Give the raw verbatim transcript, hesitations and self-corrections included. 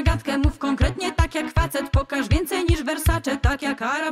zagadkę, mów konkretnie tak jak facet. Pokaż więcej niż Versace, tak jak Arab